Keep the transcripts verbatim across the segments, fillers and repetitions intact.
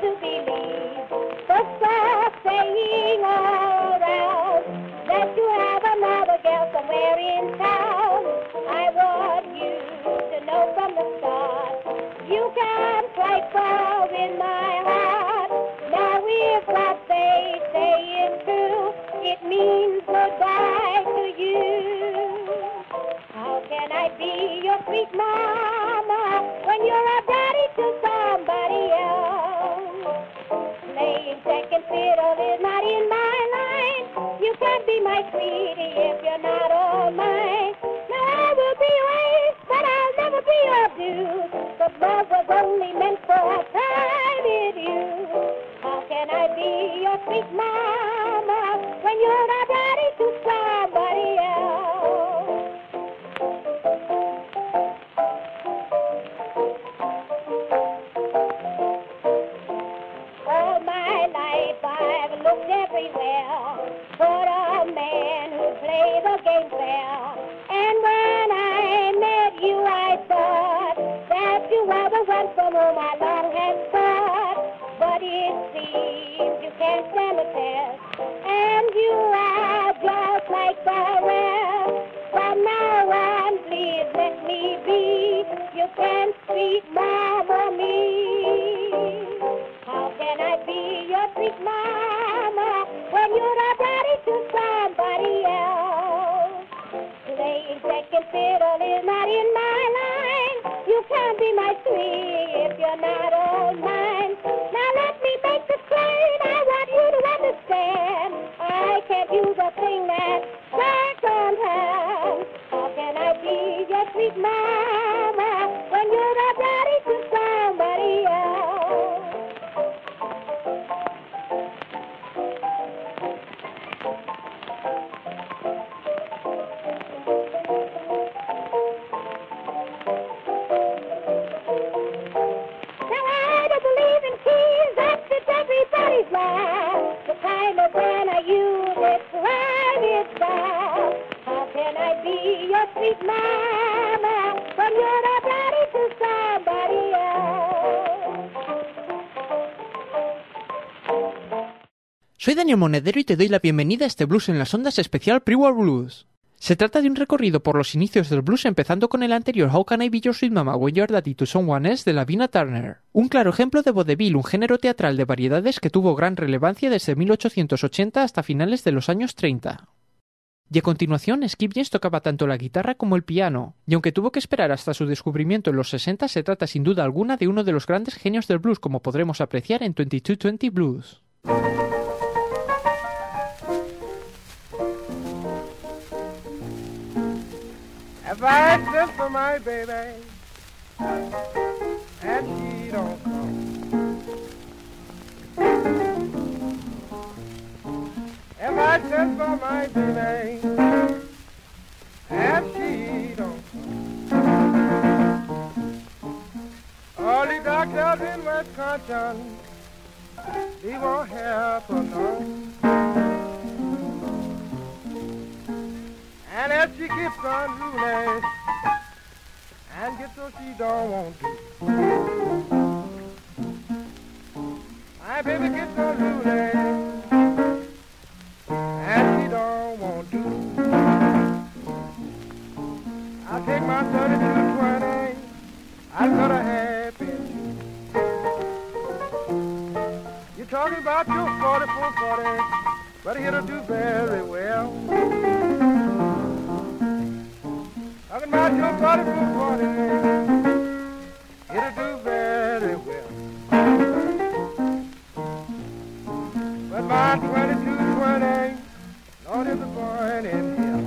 to believe the stuff saying all around that you have another girl somewhere in town. I want you to know from the start, you can't quite fall in my heart. Now if what they say is true, it means goodbye to you. How can I be your sweet mama when you're a daddy to somebody else? Playing second fiddle is not in my line. You can't be my sweetie if you're not all mine. Now I will be yours, but I'll never be your due. But love was only meant for a time with you. How can I be your sweet mama when you're not daddy to somebody else? All my life I've looked everywhere for a man who played the game fair. And when I met you, I thought that you were the one from whom I long had thought. But it seems you can't stand the test, and you are just like the rest. From now on, please let me be. You can't sweet mama me. How can I be your sweet mama when you're not ready to somebody else? Playing second fiddle is not in my line. You can't be my sweet if you're not all mine. Now let me make the plain. I want you to understand. I can't use a thing that works on hand. How can I be your sweet mama when you're not ready to somebody else? The kind of man I use, it's right, it's bad. How can I be your sweet mama when you're not ready to somebody else? Soy Daniel Monedero y te doy la bienvenida a este Blues en las Ondas especial Pre-War Blues. Se trata de un recorrido por los inicios del blues empezando con el anterior How Can I Be Your Sweet Mama When You're Daddy to Someone Else de Lavina Turner. Un claro ejemplo de vodevil, un género teatral de variedades que tuvo gran relevancia desde mil ochocientos ochenta hasta finales de los años treinta. Y a continuación, Skip James tocaba tanto la guitarra como el piano, y aunque tuvo que esperar hasta su descubrimiento en los sesenta, se trata sin duda alguna de uno de los grandes genios del blues, como podremos apreciar en veintidós veinte Blues. If I sent for my baby and she don't come, if I sent for my baby and she don't come, all the doctors in Wisconsin, they won't help her none. And as she gets unruly and gets what she don't want to, my baby gets unruly and she don't want to. I'll take my thirty-two twenty, I'll cut her happy. You're talking about your forty-four forty, but it'll do very well. Talking about your forty-four forty, it'll do very well. But my twenty-two twenty, Lord, is a born in hell.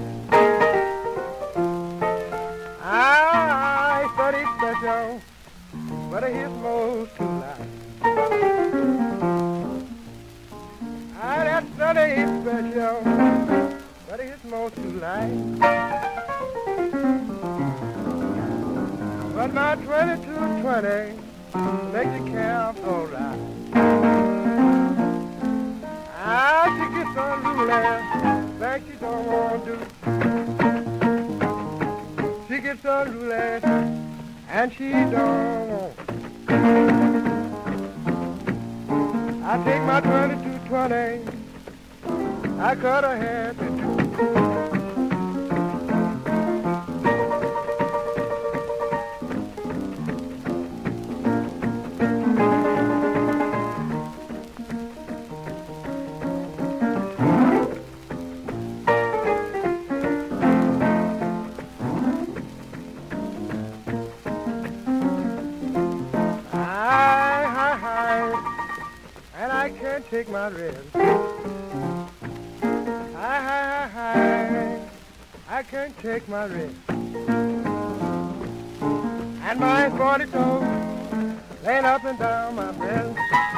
I study special, but his most too light. I that study special, but his most too light. But my twenty-two twenty makes the camp all right. Ah, she gets unruly, like she don't want to. She gets unruly, and she don't want to. I take my twenty-two twenty, I cut her hair to two. Take my rest. Hi, hi, hi, hi. I can't take my rest. And my forty toes laying up and down my breast.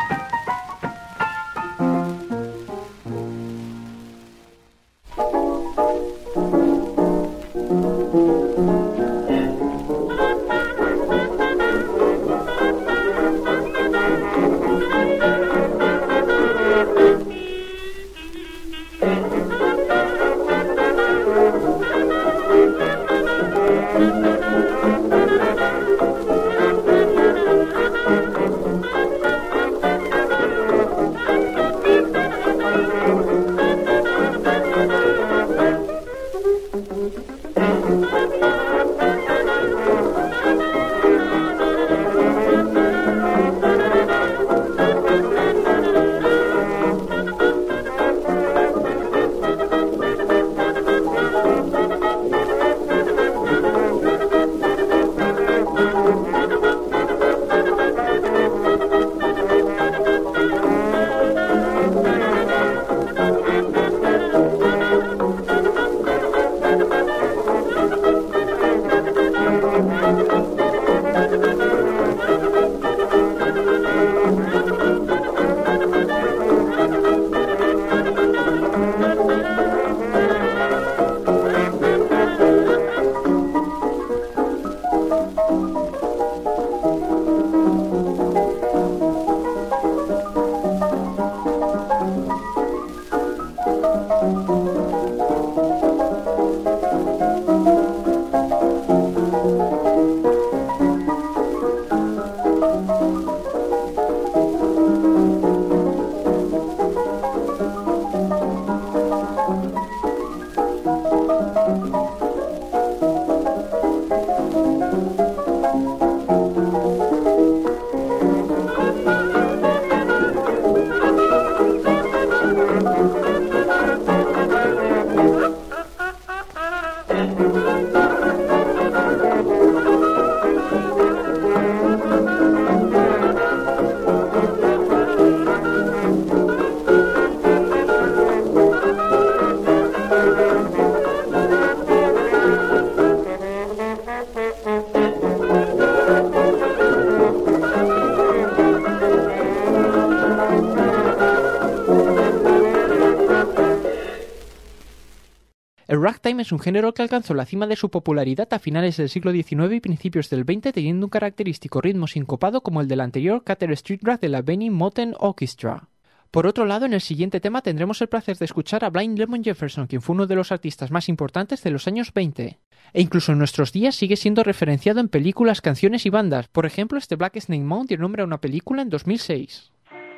El ragtime es un género que alcanzó la cima de su popularidad a finales del siglo diecinueve y principios del veinte, teniendo un característico ritmo sincopado como el del anterior Cutter Street Rag de la Benny Moten Orchestra. Por otro lado, en el siguiente tema tendremos el placer de escuchar a Blind Lemon Jefferson, quien fue uno de los artistas más importantes de los años veinte. E incluso en nuestros días sigue siendo referenciado en películas, canciones y bandas. Por ejemplo, este Black Snake Mountain dio nombre a una película en dos mil seis.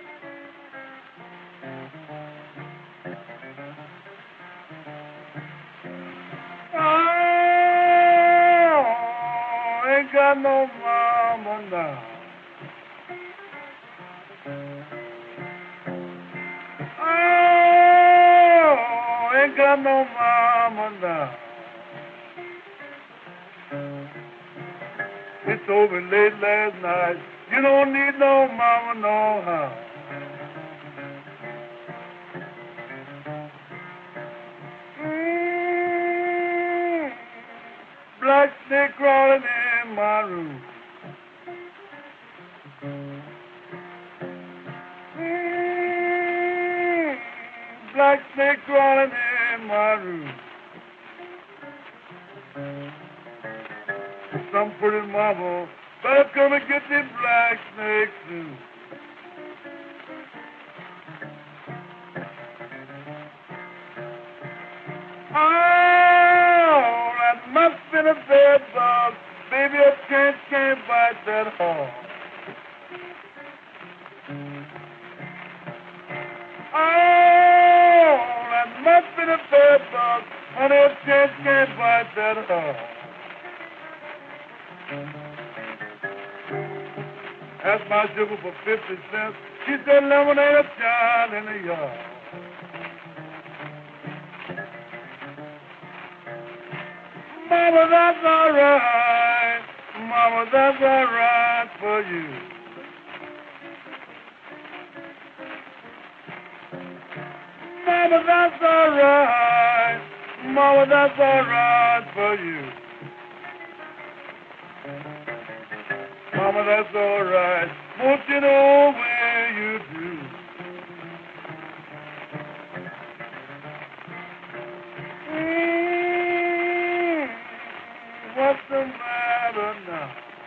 Got no mama now. Oh, ain't got no mama now. It told me late last night, you don't need no mama no how. Mm, black snake crawling in my room. Mm, black snake crawling in my room. Some pretty mama better come and get the black snake too. Oh, that must be a bed bug. Baby, I can't, can't bite that hard. Asked my sugar for fifty cents. She said, lemonade a child in the yard. Mama, that's all right. Mama, that's all right for you. Mama, that's all right. Mama, that's all right for you. Mama, that's all right. Won't you know where you do? Mm, what's the matter now?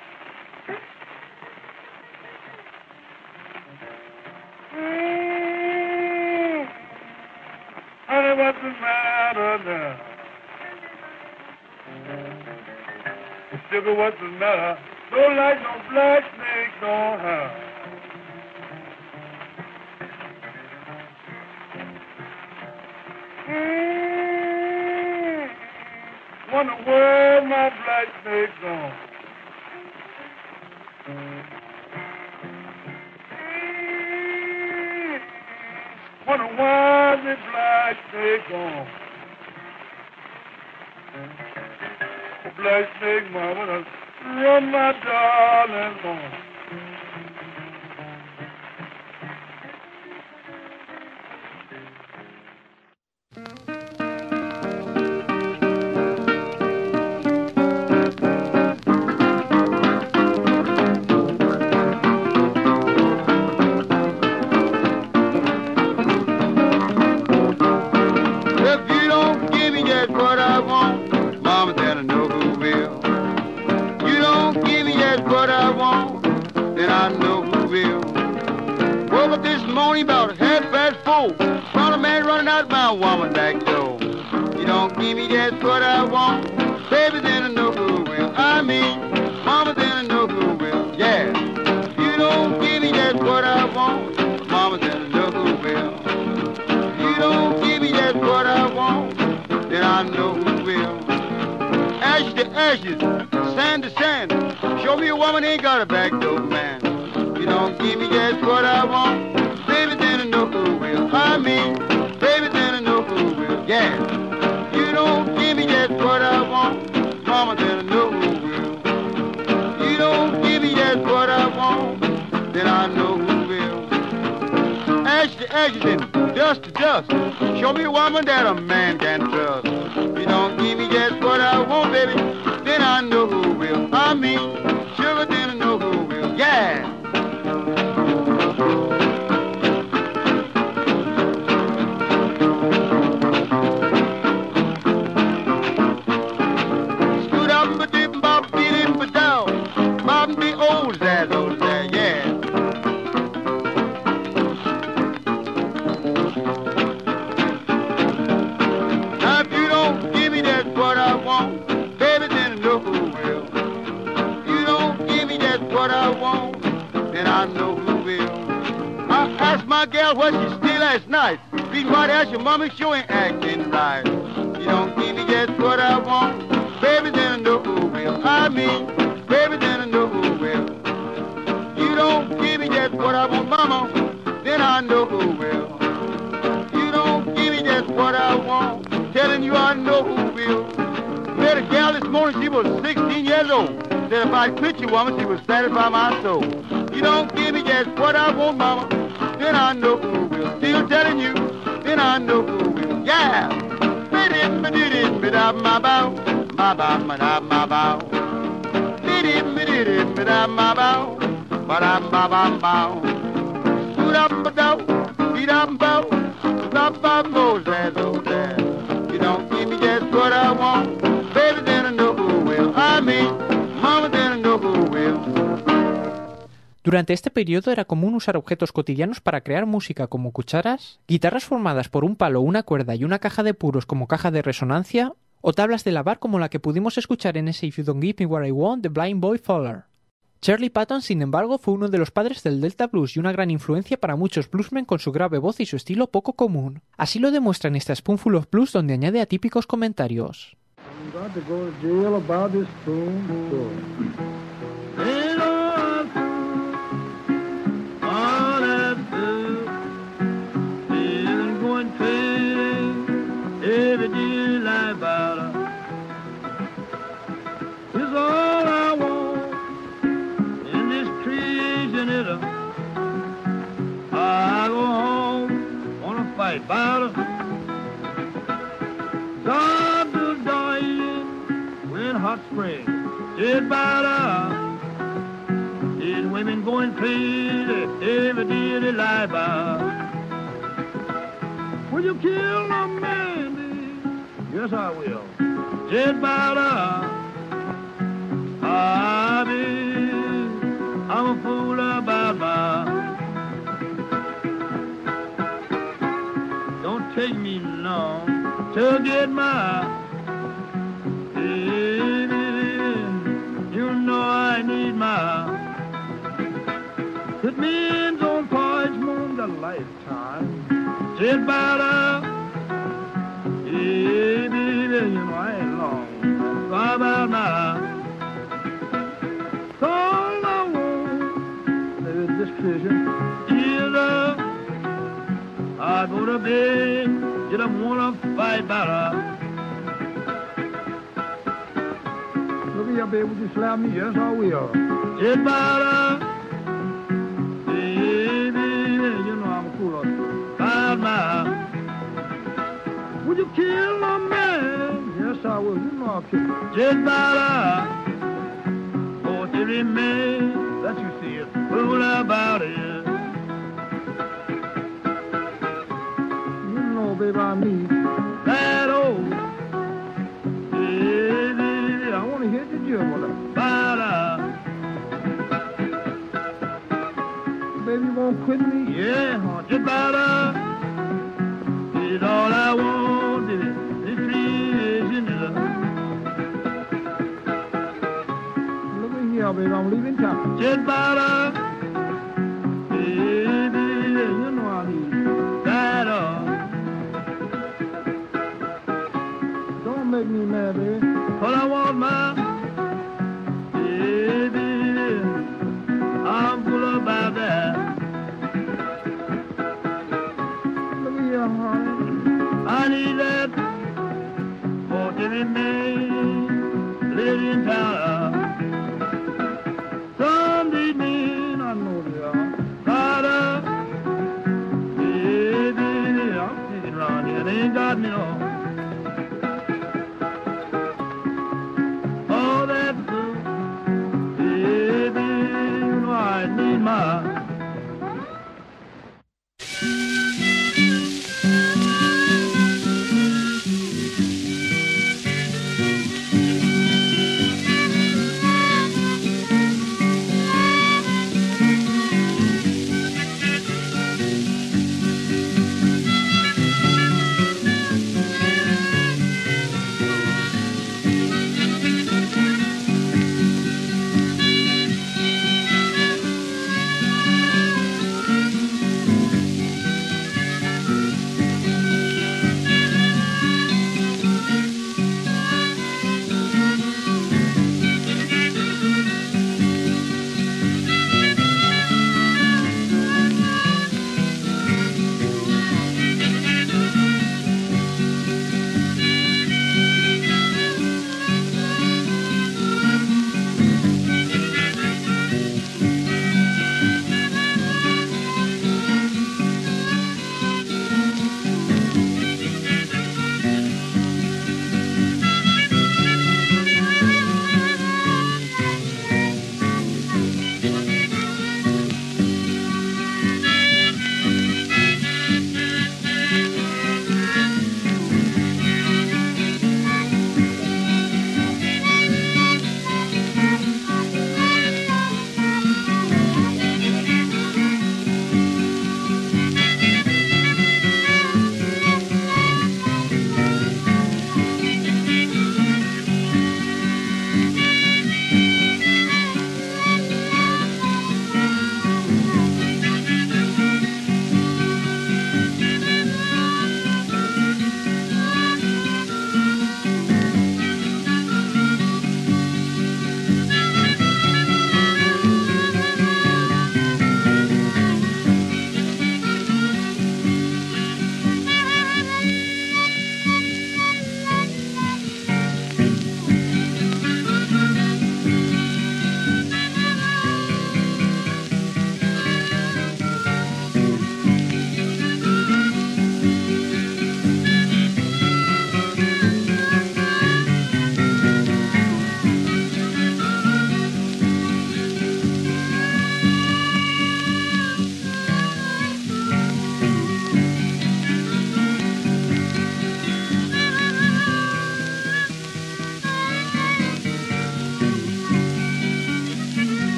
Mm, honey, what's the matter now? Sugar, what's the matter? Don't like no black snake, no how. Mm, wonder where my black snake gone. Mm, wonder why the black snake gone. Black snake mama done run my darling home. If you don't give me just what I want, mama, then I know who will. You don't give me just what I want, then I know who will. Woke up this morning about half past four, found a man running out my woman back door. You don't give me just what I want, baby, then I know who will. I mean, mama, then I know who will. Yeah. You don't give me just what I want, mama, then I know who will. You don't give me just what I want, then I know who will. Ashes to ashes, sand to sand. Show me a woman ain't got a back door man. You don't give me just what I want, baby, then I know who will. I mean, baby, then I know who will. Yeah. You don't give me just what I want, mama, then I know who will. You don't give me just what I want, then I know who will. Ashes to ashes and dust to dust. Show me a woman that a man can trust. You don't give me just what I want, baby, then I know who will. I mean, sugar, then I know who will. Yeah. Scoot up and dip and bop, beat it and down. Bop and be old, zaz, old zaz, yeah. Now if you don't give me just what I want, baby, then I know who will. You don't give me just what I want, then I know who will. I asked my gal what she stayed last night. Reason why to ask your mama, she ain't acting right. You don't give me just what I want, baby, then I know who will. I mean, baby, then I know who will. You don't give me just what I want, mama, then I know who will. You don't give me just what I want, telling you I know who will. Met a gal this morning, she was sixteen years old. Said if I quit you, woman, she would satisfy my soul. You don't give me just what I want, mama, then I know who will. Still telling you, then I know who will. Yeah. Biddim, biddim, biddim, my bow, my bow, my bow, my bow. Biddim, biddim, biddim, my bow, my bow, my bow, bow. Scoot up, down, beat up, bow, stop, bow, mows, that's old dad. You don't give me just what I want, baby, then I know who will. I mean, mama, then I know who will. Durante este periodo era común usar objetos cotidianos para crear música como cucharas, guitarras formadas por un palo, una cuerda y una caja de puros como caja de resonancia, o tablas de lavar como la que pudimos escuchar en ese If You Don't Give Me What I Want de Blind Boy Fuller. Charlie Patton, sin embargo, fue uno de los padres del Delta Blues y una gran influencia para muchos bluesmen con su grave voz y su estilo poco común. Así lo demuestra en esta Spoonful of Blues, donde añade atípicos comentarios. I'm about to go to jail about this spoonful. hot spring. Just about up. These women going crazy every day they lie about. Will you kill a man, baby? Yes, I will. Just about up. Ah, baby, I'm a fool about my. Don't take me long to get my. Baby, you know I need my. It means on porridge moon the lifetime. Just about up. Hey, baby, you know I ain't long. How about now? All I want is this vision. Is up. I go to bed. You don't wanna fight about her. Look here, baby, would you slap me? Yes, I will. Just about her. Would you kill a man? Yes, I will. You know I'll kill him. Just about a for every man that you see it, fool about it. You know, baby, I need that old. Baby, I want to hit the gym with a about baby, you won't quit me? Yeah, just about a. It's all I want, baby. It's trees in the look at here, baby. I'm leaving town. Just about a. Baby, you know I need that all. Don't make me mad, baby. All I want, my baby. I'm full about that. Look at here, honey. I need that for every man living in town. Some these men, I know they are. Father, baby, I'm sticking around here. They ain't got me no.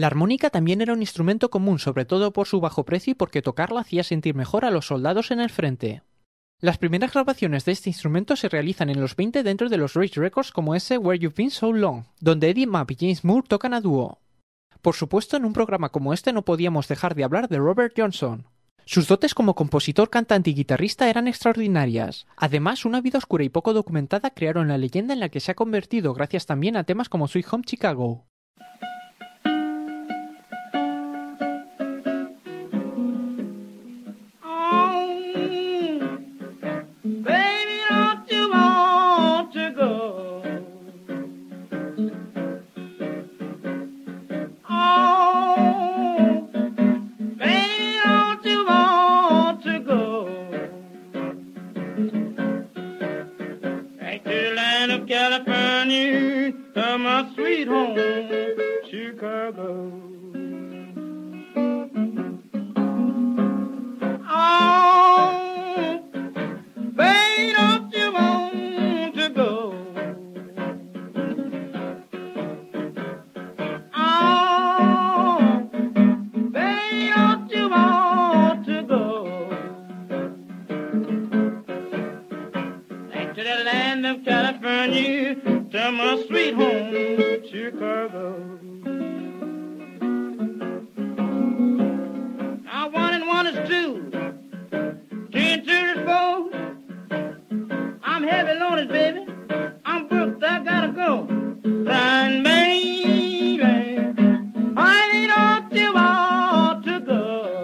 La armónica también era un instrumento común, sobre todo por su bajo precio y porque tocarla hacía sentir mejor a los soldados en el frente. Las primeras grabaciones de este instrumento se realizan en los veinte dentro de los Rage Records como ese Where You've Been So Long, donde Eddie Mapp y James Moore tocan a dúo. Por supuesto, en un programa como este no podíamos dejar de hablar de Robert Johnson. Sus dotes como compositor, cantante y guitarrista eran extraordinarias. Además, una vida oscura y poco documentada crearon la leyenda en la que se ha convertido gracias también a temas como Sweet Home Chicago. California, to my sweet home, Chicago. Oh, baby, don't you want to go? Oh, baby, don't you want to go? Back to the land of California, to my sweet home, Chicago. Now one and one is two, two and two is four. I'm heavy loaded, baby. I'm booked, I gotta go. Crying, baby, I don't you want to go?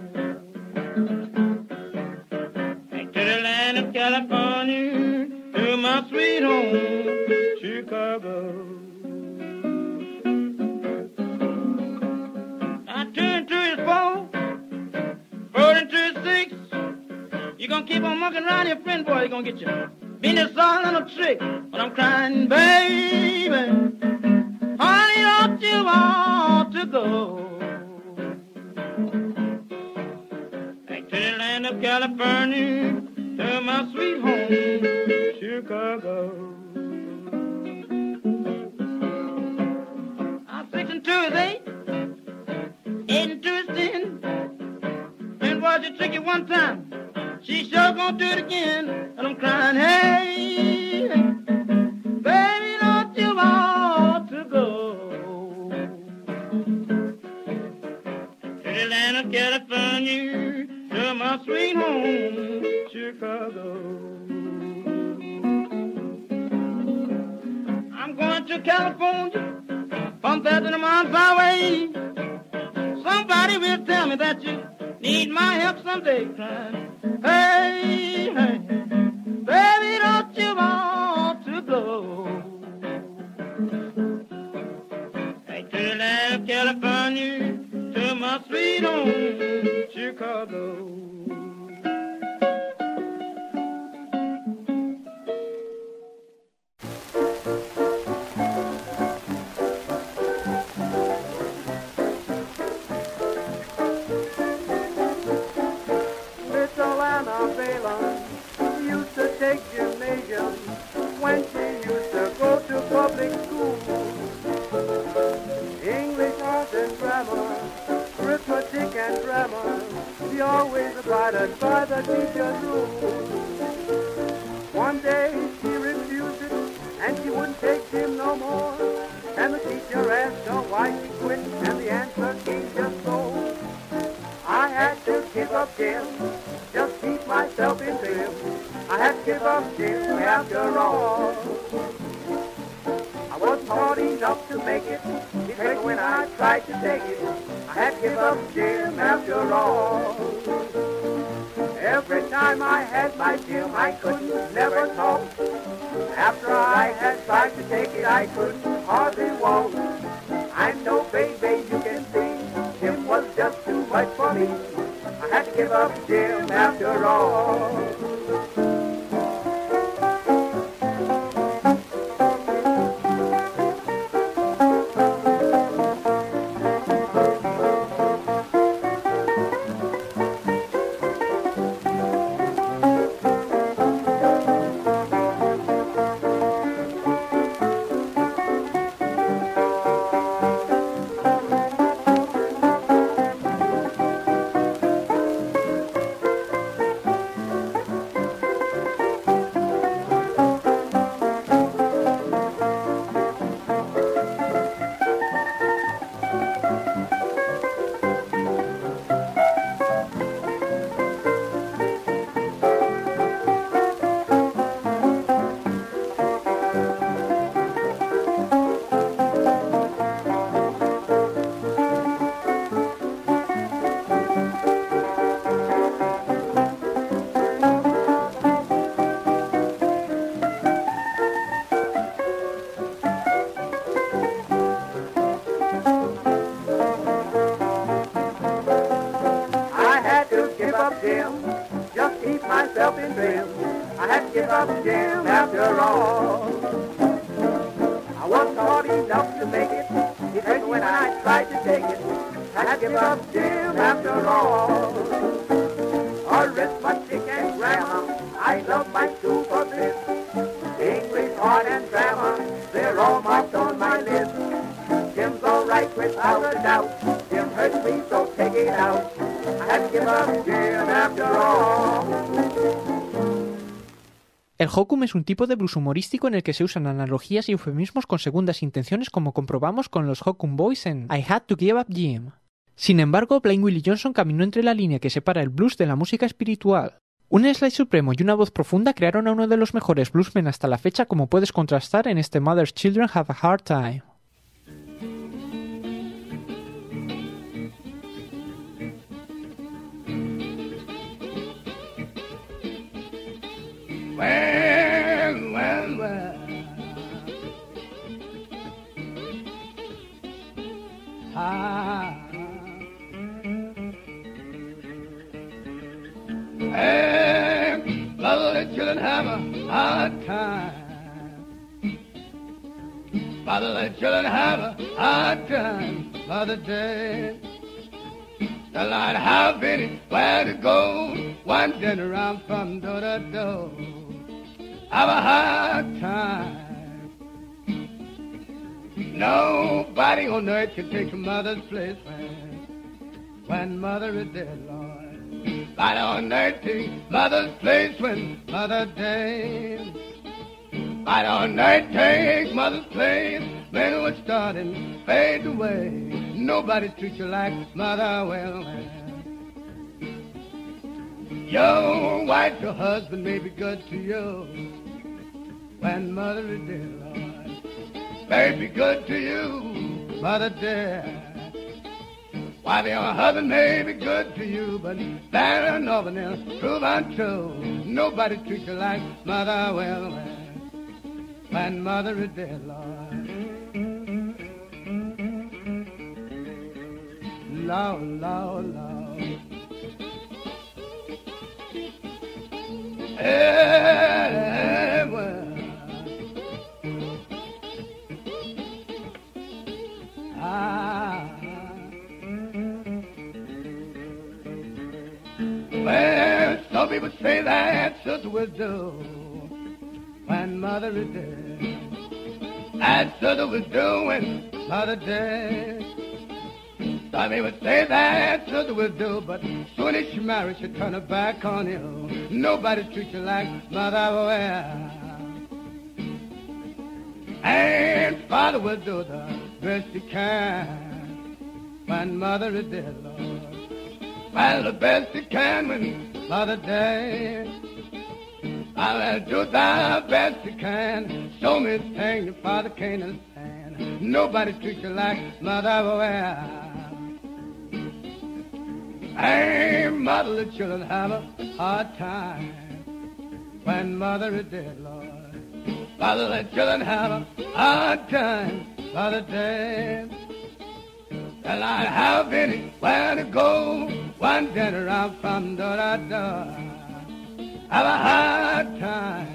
Back to the land of California, to my sweet home, Chicago. Now two and two is four, four and two is six. You gonna keep on mucking around your friend, boy, you gonna get your business all on a trick. But I'm crying, baby, honey, don't you want to go? Back to the land of California, to my sweet home, Chicago. Six and two is eight, eight and two is ten. And was you tricky one time, she sure gonna do it again. And I'm crying, hey, baby, don't you want to go to the land of California, to my sweet home, Chicago? I'm going to California, from there to the mountains away. Somebody will tell me that you need my help someday. Crying, hey, hey, baby, don't you want to go back to the land of California, to my sweet home, Chicago? Used to take gymnasium when she used to go to public school. English, art, and grammar, arithmetic and grammar, she always abided by the teacher's rules. One day she refused it, and she wouldn't take gym no more. And the teacher asked her why she quit, and the answer came just so. I had to give up gym, just keep myself in trim. I had to give up gym after all. I wasn't smart enough to make it, because when I tried to take it, I had to give up gym after all. Every time I had my gym, I couldn't never talk. After I had tried to take it, I couldn't hardly walk. I'm no baby, you can see, gym was just too much for me. I had to give up gym after all. myself in bed. I had to give up Jim after all. I was taught enough to make it, even when I tried to take it. I had to give up Jim after all. Arithmetic and grammar, I love my two for this. English, art, and grammar, they're all marked on my list. Jim's all right without a doubt. Jim hurts me, so take it out. I had to give up Jim after all. El hokum es un tipo de blues humorístico en el que se usan analogías y eufemismos con segundas intenciones, como comprobamos con los Hokum Boys en I Had to Give Up Jim. Sin embargo, Blind Willie Johnson caminó entre la línea que separa el blues de la música espiritual. Un slide supremo y una voz profunda crearon a uno de los mejores bluesmen hasta la fecha, como puedes contrastar en este Mother's Children Have a Hard Time. Well, well, well. Ah. Hey, mother, the children have a hard time. Mother, the children have a hard time. Mother dead. The Lord have anywhere to go, wandering around from door to door. Have a hard time. Nobody on earth can take your mother's place when, when mother is dead, Lord. Nobody on earth take mother's place when mother dead. Nobody on earth take mother's place when it was starting fade away. Nobody treats you like mother well. Your wife, your husband may be good to you when mother is dead, Lord. May be good to you, mother dead. Wife, your husband may be good to you, but there ain't nothing else prove untrue. Nobody treats you like mother well when mother is dead, Lord. Lord, Lord, Lord. Hey, well. Ah. Well, some people say that sister will do when mother is dead. That sister will do when mother dead. Some people say that sister will do, but soon as she marries, she'll turn her back on you. Nobody treats you like mother will. And father will do the best he can when mother is dead, Lord. Well, the best he can when mother dead. I'll do the best he can. Show me the thing your father can't understand. Nobody treats you like mother will. Hey, mother, the children have a hard time when mother is dead, Lord. Mother, the children have a hard time, mother dead. Well, I have anywhere to go, wandering around from door to door. Have a hard time.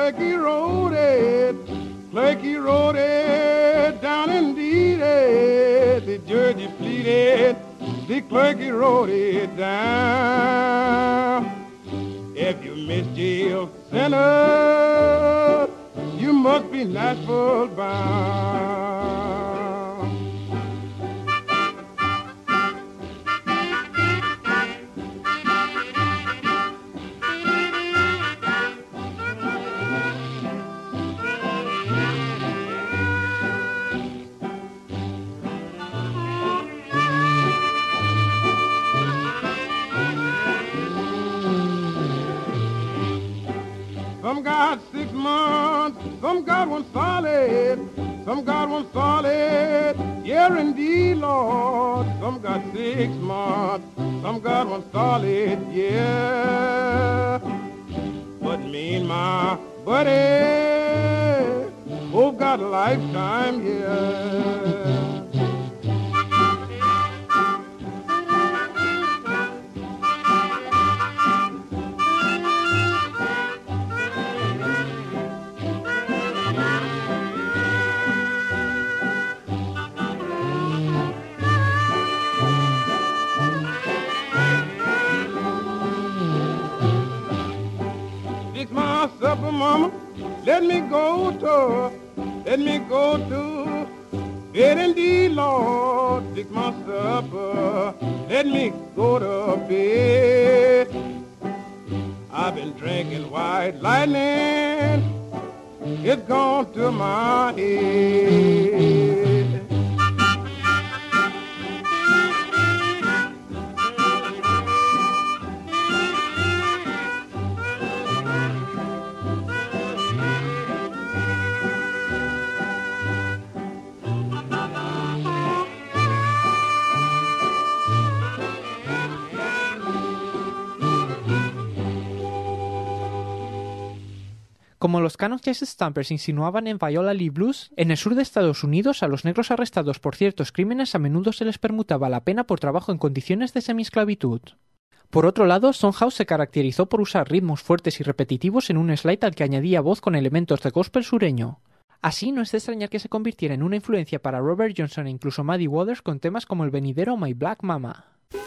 Clerky rode it, Clerky rode it down indeed. The Jersey fleeted, the Clerky rode it down. If you miss jail center, you must be Nashville bound. Some got six months, some got one solid, some got one solid, yeah indeed, Lord. Some got six months, some got one solid, yeah. But me and my buddy both got a lifetime, yeah. Supper, mama, let me go to, let me go to bed indeed, Lord. Fix my supper, let me go to bed. I've been drinking white lightning, it's gone to my head. Como los Canuck Jazz Stampers insinuaban en Viola Lee Blues, en el sur de Estados Unidos a los negros arrestados por ciertos crímenes a menudo se les permutaba la pena por trabajo en condiciones de semiesclavitud. Por otro lado, Son-House se caracterizó por usar ritmos fuertes y repetitivos en un slide al que añadía voz con elementos de gospel sureño. Así, no es de extrañar que se convirtiera en una influencia para Robert Johnson e incluso Muddy Waters con temas como el venidero My Black Mama.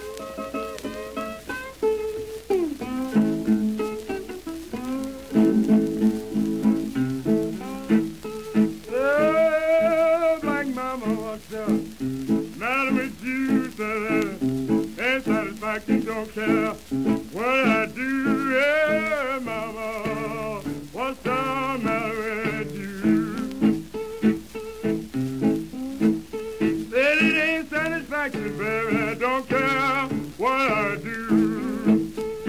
Don't care what I do, yeah, mama, what's the matter with you? Said it ain't satisfactory, baby, don't care what I do.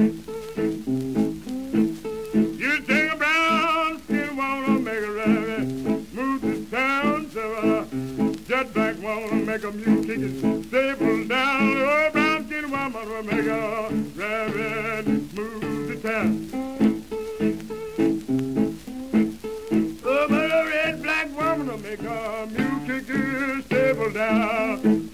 You take a brown skin, wanna make a rabbit, move to town, so uh, jet back, wanna make a mule kick it, staple down, oh, brown skin woman will make a rabbit move to town. Oh, but a red black woman will make a mule kick the stable down.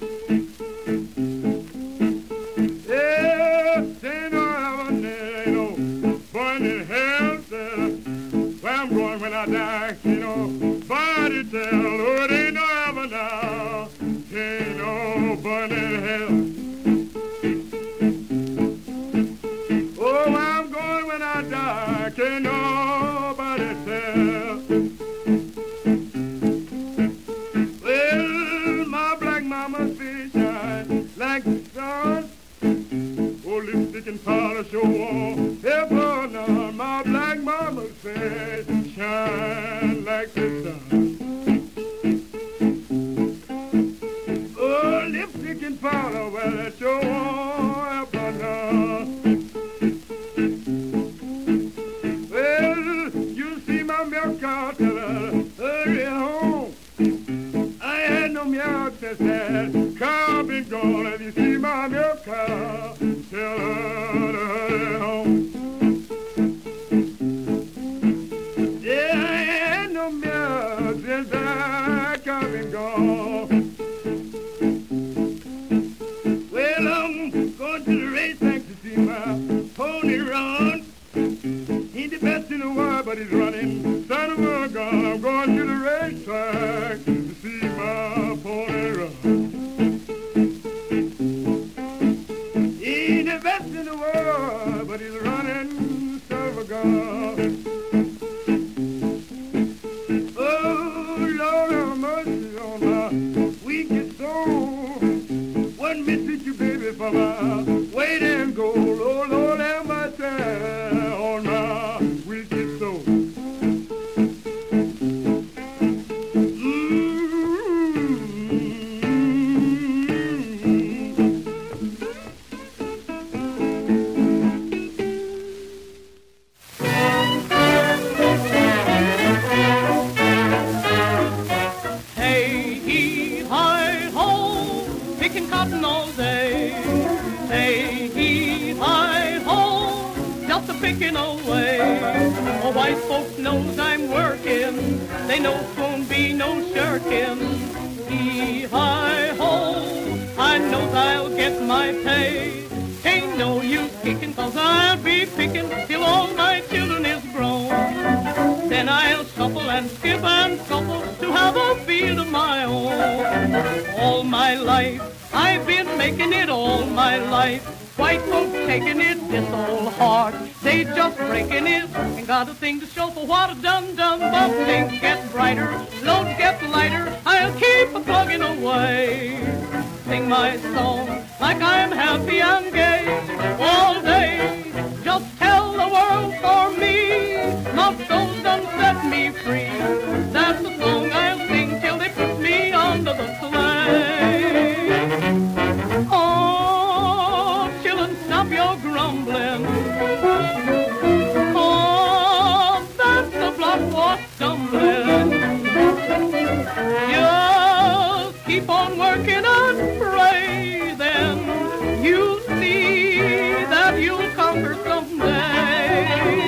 Yeah, ain't no heaven, there ain't no burn in hell, said, where I'm going when I die, ain't nobody tell, oh, it ain't no heaven now, ain't no burn in hell. Can't nobody tell. Well, my black mama say shine like the sun. Oh, lipstick and polish show on ever none. My black mama say shine like the sun. Oh, lipstick and polish, well, it show on ever none. Hurry home. I ain't had no milk that said, cow been gone. If you see my milk cow, tell her to hurry home. Yeah, I ain't had no milk since that cow been gone. Well, I'm going to the racetrack to see my pony run. He's the best in the world, but he's running me treat you, baby, for my weight in gold. Oh, Lord, have my time on my wicked soul. Cotton all day. Hey, heave, hi, ho, just a picking away. Oh, white folks knows I'm working. They know won't be no shirking. Heave, hi, ho, I knows I'll get my pay. Ain't no use kicking, cause I'll be picking till all my children is grown. Then I'll shuffle and skip and shuffle to have a field of my own. All my life I've been making it all my life. White folks taking it this old hard. They just breaking it and got a thing to show for what I've done, done. But things get brighter, loads get lighter. I'll keep a plugging away. Sing my song like I'm happy and gay all day. Just tell the world for me, my soul done set me free. That's the song I'll sing till they put me under the sleigh. Oh, children, stop your grumbling. Oh, that's the blood wash stumbling. Just keep on working and pray, then you'll see that you'll conquer someday.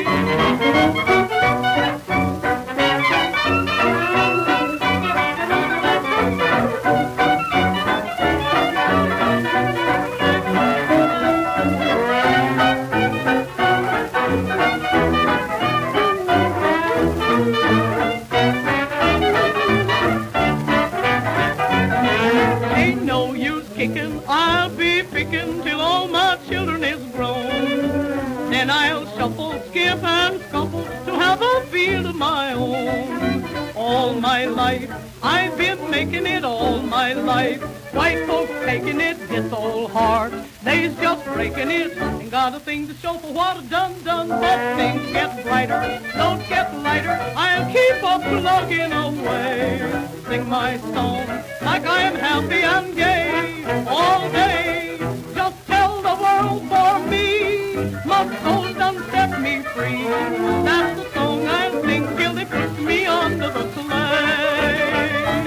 Kicking, I'll be picking till all my children is grown. Then I'll shuffle, skip and scuffle to have a field of my own. All my life I've been making it all my life. White folks taking it this old hard. They's just breaking it and got a thing to show for what I've done, done. But things get brighter, don't get lighter. I'll keep up plugging away. Sing my song like I am happy and gay all day. Just tell the world for me, my soul done set me free. That's the song I'll sing till they put me under the sleigh.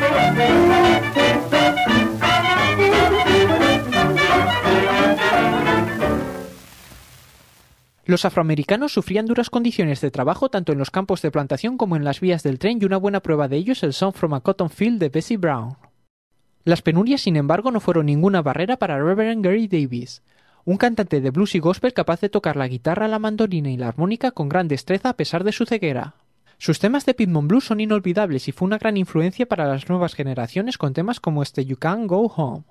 Los afroamericanos sufrían duras condiciones de trabajo tanto en los campos de plantación como en las vías del tren, y una buena prueba de ello es el Song from a Cotton Field de Bessie Brown. Las penurias, sin embargo, no fueron ninguna barrera para Reverend Gary Davis, un cantante de blues y gospel capaz de tocar la guitarra, la mandolina y la armónica con gran destreza a pesar de su ceguera. Sus temas de Piedmont Blues son inolvidables y fue una gran influencia para las nuevas generaciones con temas como este You Can't Go Home.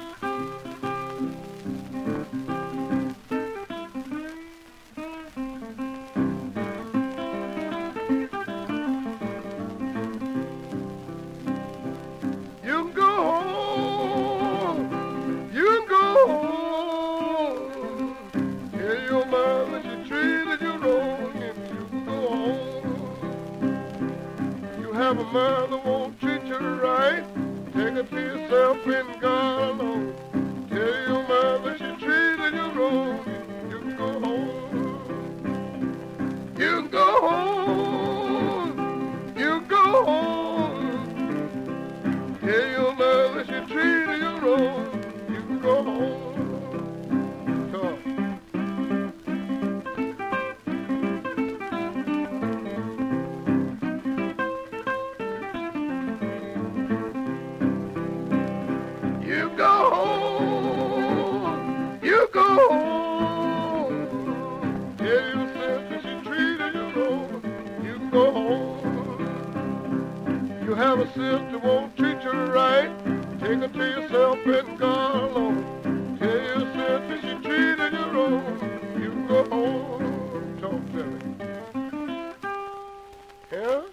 Have a mother won't treat you right, take it to yourself and go alone. Tell your mother she treated you wrong. You can go home. You can go home. You can go home. Tell your mother she treated you wrong. You can go home. Talk. You go home, you go home. Tell yourself that she treated you wrong. You can go home. You have a sister won't treat you right. Take her to yourself and go alone. Tell yourself that she treated you wrong. You can go home. Talk to me. Yeah?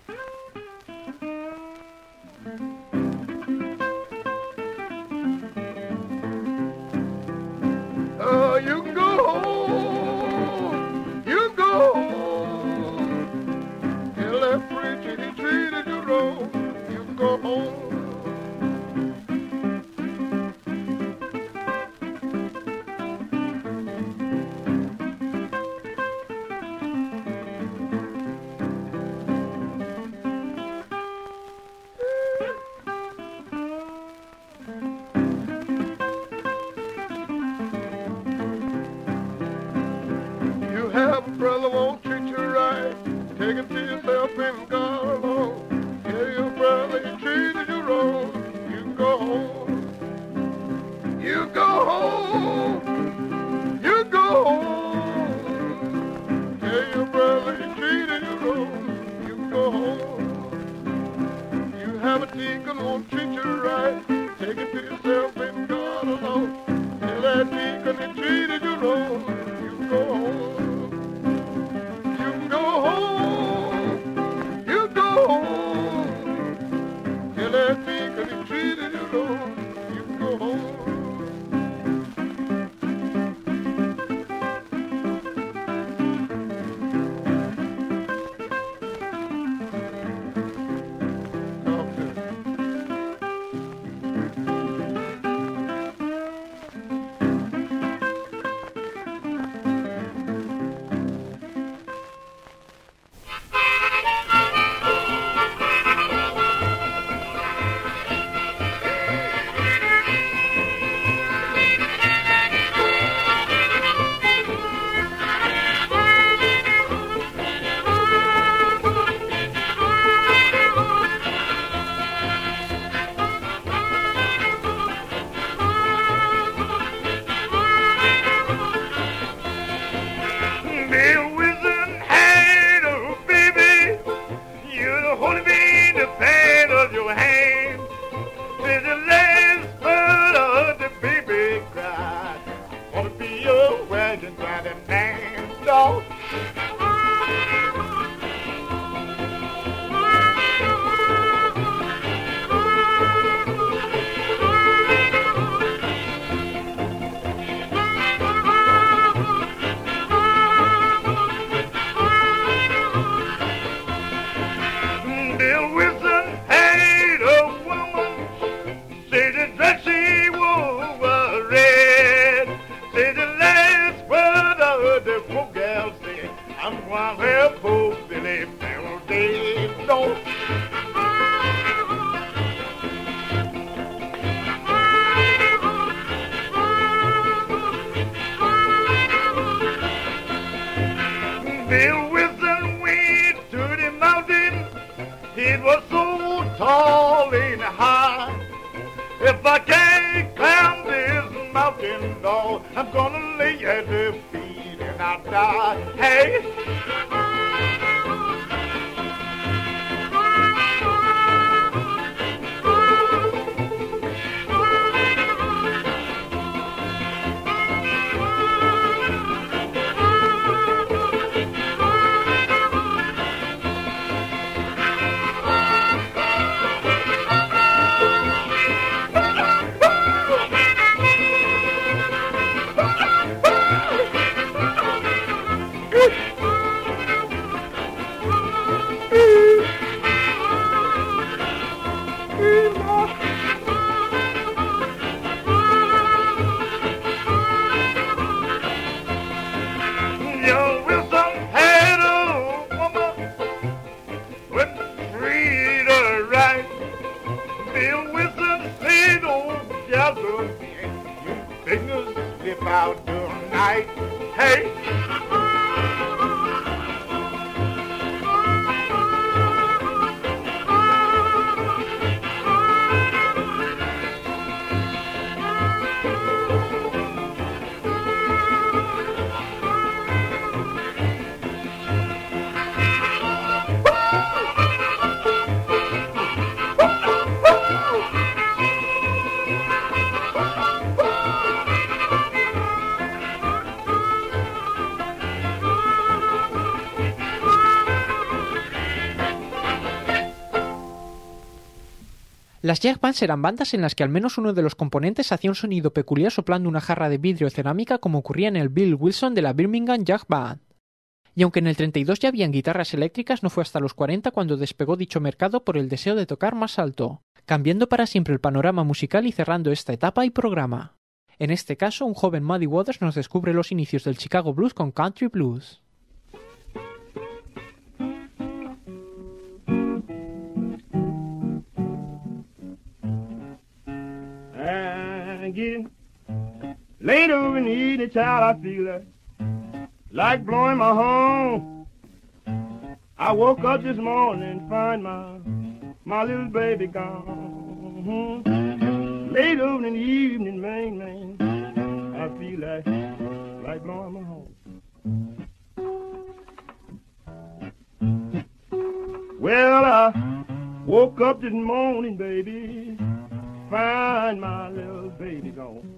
brother won't treat you right, take it to yourself and go alone. Tell your brother he treated you wrong, you go home. You go home. You go home. Tell your brother he treated you wrong, you go home. You have a deacon won't treat you right, take it to yourself and God alone. Tell that deacon he treated you wrong, you go home. You go home. You go home. Tell that deacon he treated you wrong, you go home. Las jazz bands eran bandas en las que al menos uno de los componentes hacía un sonido peculiar soplando una jarra de vidrio o cerámica, como ocurría en el Bill Wilson de la Birmingham Jazz Band. Y aunque en el treinta y dos ya habían guitarras eléctricas, no fue hasta los cuarenta cuando despegó dicho mercado por el deseo de tocar más alto, cambiando para siempre el panorama musical y cerrando esta etapa y programa. En este caso, un joven Muddy Waters nos descubre los inicios del Chicago Blues con Country Blues. Getting late over in the evening, child, I feel like like blowing my horn. I woke up this morning and find my my little baby gone. Mm-hmm. Late over in the evening, man, man, I feel like like blowing my horn. Well, I woke up this morning, baby, find my little baby gone.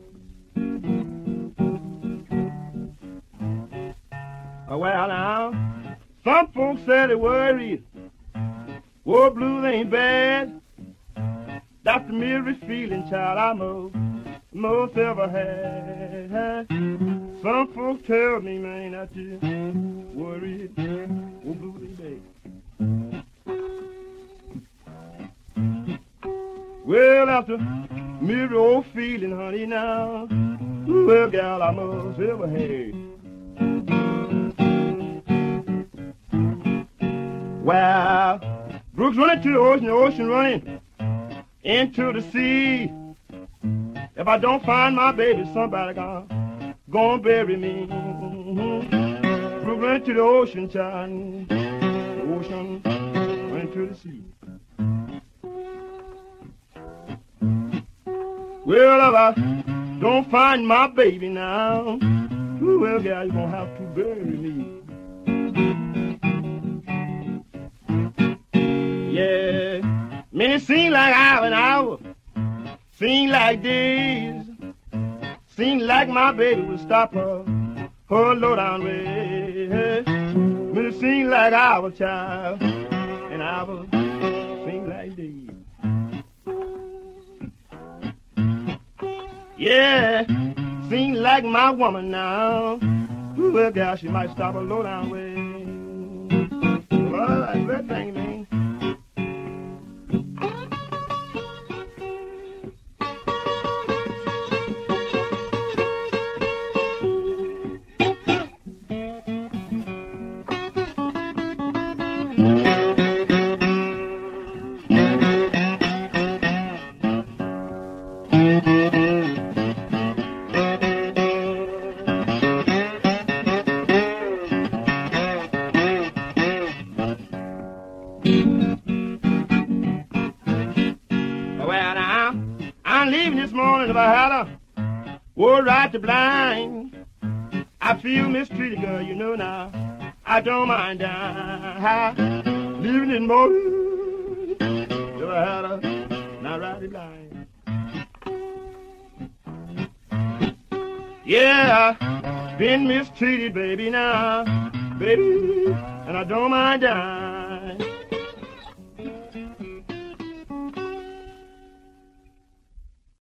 Well, now, some folks say they worried. War blues ain't bad. That's the merest feeling, child, I most, most ever had. Some folks tell me, man, that you worried. War blues ain't bad. Well, after merry old feeling, honey, now, well, gal, I must ever had. Well, brooks running to the ocean, the ocean running into the sea. If I don't find my baby, somebody gonna, gonna bury me. Mm-hmm. Brooks running to the ocean, child, the ocean running to the sea. Well, if I don't find my baby now, well, gal, you're gonna have to bury me. Yeah, man, it seemed like hour and hour, seemed like days, seemed like my baby would stop her, her low down way. Man, it seemed like hour, child, and hour, seemed like days. Yeah, seemed like my woman now, well, gal, she might stop her low down way. Well, that's that thing, man. If I had a word right to blind, I feel mistreated, girl, you know now. I don't mind dying. Living in morning, if I had a not right to blind. Yeah, I've been mistreated, baby, now, baby, and I don't mind dying.